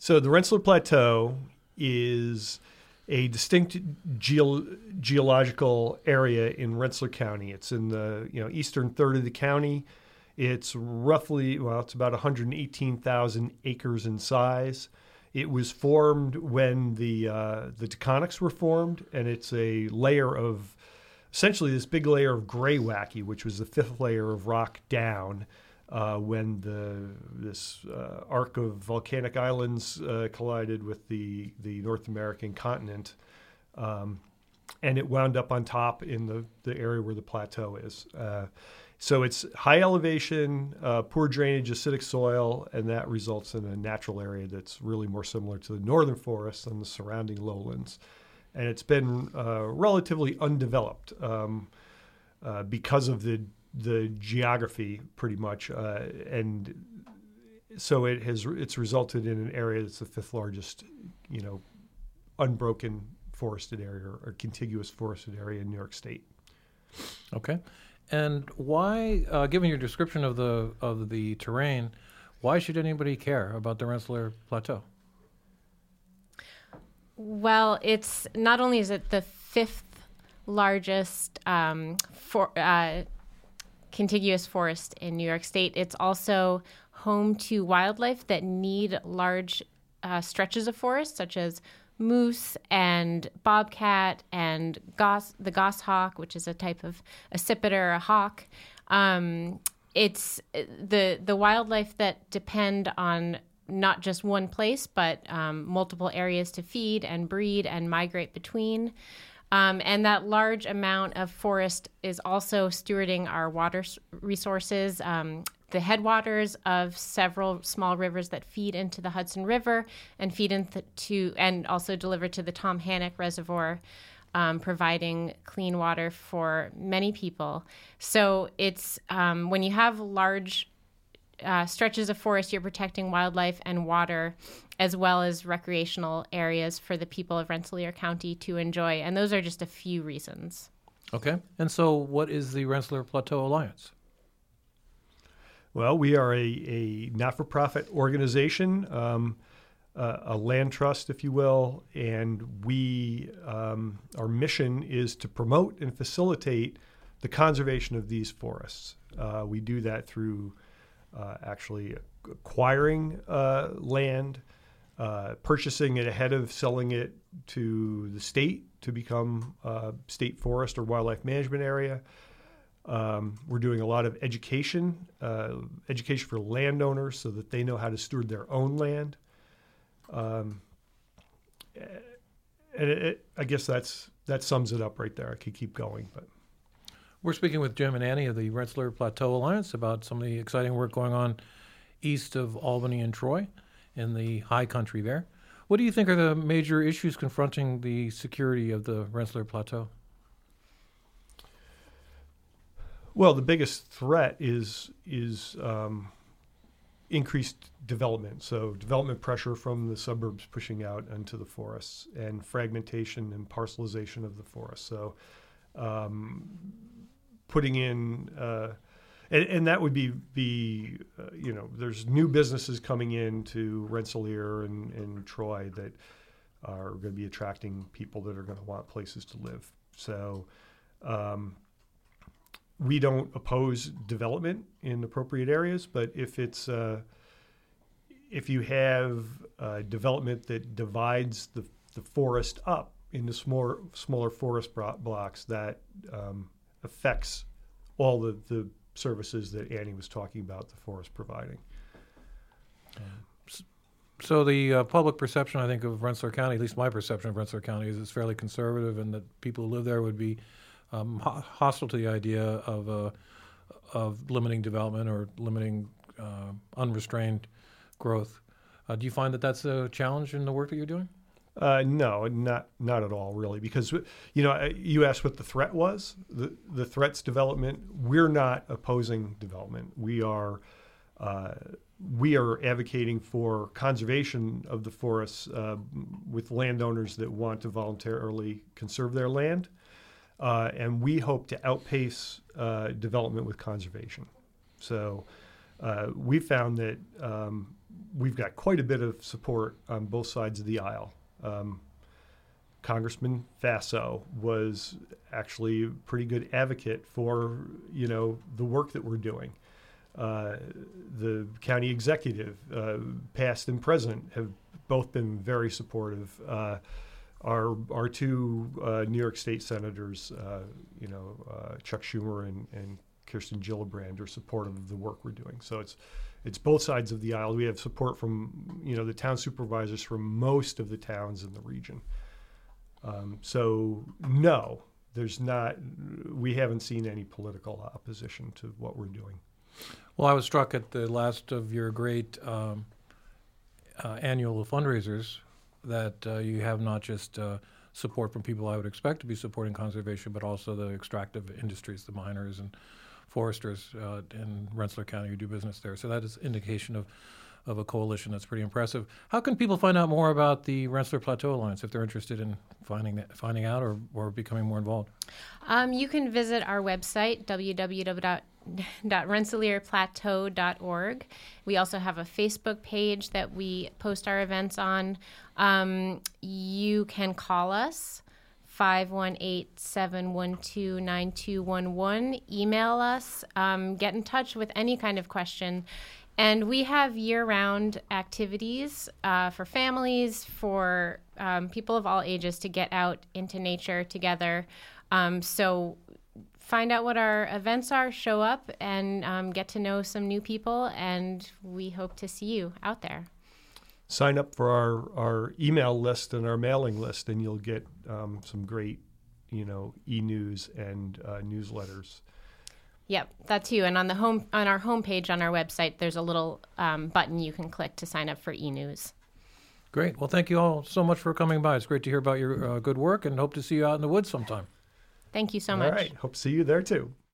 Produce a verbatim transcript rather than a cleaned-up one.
So the Rensselaer Plateau is a distinct geo- geological area in Rensselaer County. It's in the you know eastern third of the county. It's roughly, well, it's about one hundred eighteen thousand acres in size. It was formed when the uh, the Taconics were formed, and it's a layer of, essentially this big layer of Greywacke, which was the fifth layer of rock down uh, when the this uh, arc of volcanic islands uh, collided with the, the North American continent. Um, and it wound up on top in the, the area where the plateau is. Uh, So it's high elevation, uh, poor drainage, acidic soil, and that results in a natural area that's really more similar to the northern forests than the surrounding lowlands. And it's been uh, relatively undeveloped um, uh, because of the the geography, pretty much. Uh, and so it has it's resulted in an area that's the fifth largest, you know, unbroken forested area or, or contiguous forested area in New York State. Okay. And why, uh, given your description of the of the terrain, why should anybody care about the Rensselaer Plateau? Well, it's not only is it the fifth largest um, for, uh, contiguous forest in New York State, it's also home to wildlife that need large uh, stretches of forest, such as moose and bobcat and gos- the goshawk, which is a type of accipiter, a hawk. Um, it's the the wildlife that depend on not just one place, but um, multiple areas to feed and breed and migrate between. Um, and that large amount of forest is also stewarding our water resources, um, the headwaters of several small rivers that feed into the Hudson River and feed into to, and also deliver to the Tom Hannock Reservoir, um, providing clean water for many people. So it's um, when you have large uh, stretches of forest, you're protecting wildlife and water, as well as recreational areas for the people of Rensselaer County to enjoy. And those are just a few reasons. Okay. And so what is the Rensselaer Plateau Alliance? Well, we are a, a not-for-profit organization, um, uh, a land trust, if you will, and we um, our mission is to promote and facilitate the conservation of these forests. Uh, we do that through uh, actually acquiring uh, land, uh, purchasing it ahead of selling it to the state to become a state forest or wildlife management area. Um, we're doing a lot of education, uh, education for landowners so that they know how to steward their own land. Um, and it, it, I guess that's that sums it up right there. I could keep going, but we're speaking with Jim and Annie of the Rensselaer Plateau Alliance about some of the exciting work going on east of Albany and Troy in the high country there. What do you think are the major issues confronting the security of the Rensselaer Plateau? Well, the biggest threat is is um, increased development. So development pressure from the suburbs pushing out into the forests and fragmentation and parcelization of the forest. So um, putting in, uh, and, and that would be, be uh, you know, there's new businesses coming into Rensselaer and, and Troy that are going to be attracting people that are going to want places to live. So um, we don't oppose development in appropriate areas, but if it's uh, if you have uh, development that divides the, the forest up into smaller smaller forest bro- blocks, that um, affects all the, the services that Annie was talking about the forest providing. Um, so the uh, public perception, I think, of Rensselaer County, at least my perception of Rensselaer County, is it's fairly conservative, and that people who live there would be Um, hostile to the idea of uh, of limiting development or limiting uh, unrestrained growth. Uh, do you find that that's a challenge in the work that you're doing? Uh, no, not not at all, really, because you know you asked what the threat was. The the threat's development. We're not opposing development. We are uh, we are advocating for conservation of the forests uh, with landowners that want to voluntarily conserve their land. Uh, and we hope to outpace uh, development with conservation. So uh, we found that um, we've got quite a bit of support on both sides of the aisle. Um, Congressman Faso was actually a pretty good advocate for, you know, the work that we're doing. Uh, the county executive, uh, past and present, have both been very supportive. Uh, our our two uh, New York State senators, uh, you know, uh, Chuck Schumer and, and Kirsten Gillibrand, are supportive of the work we're doing. So it's it's both sides of the aisle. We have support from, you know, the town supervisors from most of the towns in the region. Um, so no, there's not. We haven't seen any political opposition to what we're doing. Well, I was struck at the last of your great um, uh, annual fundraisers that uh, you have not just uh, support from people I would expect to be supporting conservation, but also the extractive industries, the miners and foresters uh, in Rensselaer County who do business there. So that is indication of, of a coalition that's pretty impressive. How can people find out more about the Rensselaer Plateau Alliance if they're interested in finding that, finding out or, or becoming more involved? Um, you can visit our website, w w w dot rensselaer plateau dot org. We also have a Facebook page that we post our events on. Um, you can call us, five one eight, seven one two, nine two one one. Email us. Um, get in touch with any kind of question. And we have year-round activities uh, for families, for um, people of all ages to get out into nature together. Um, so find out what our events are, show up, and um, get to know some new people, and we hope to see you out there. Sign up for our, our email list and our mailing list, and you'll get um, some great, you know, e-news and uh, newsletters. Yep, that too. And on the home on our homepage on our website, there's a little um, button you can click to sign up for e-news. Great. Well, thank you all so much for coming by. It's great to hear about your uh, good work, and hope to see you out in the woods sometime. Thank you so much. All right. Hope to see you there too.